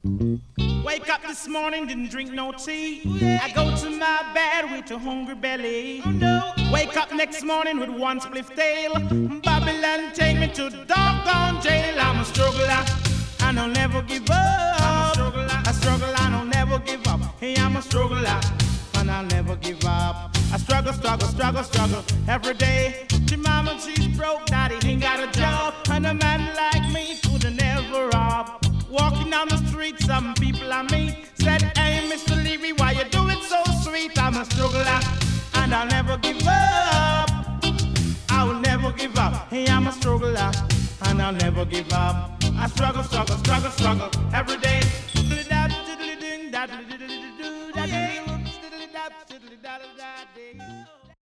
Wake up this morning, didn't drink no tea. I go to my bed with a hungry belly. Oh no. Wake up next morning with one spliff tail. Babylon take me to doggone jail. I'm a struggler, and I'll never give up. I struggle, and I'll never give up. Hey, I'm a struggler, and I'll never give up. I struggle, struggle, struggle, struggle every day. Your mama, she's broke, daddy ain't got a job, and a man like me couldn't ever rob. Walking down the street, some people I meet said, hey, Mr. Levy, why you do it so sweet? I'm a struggler, and I'll never give up. I will never give up. Hey, I'm a struggler, and I'll never give up. I struggle, struggle, struggle, struggle every day.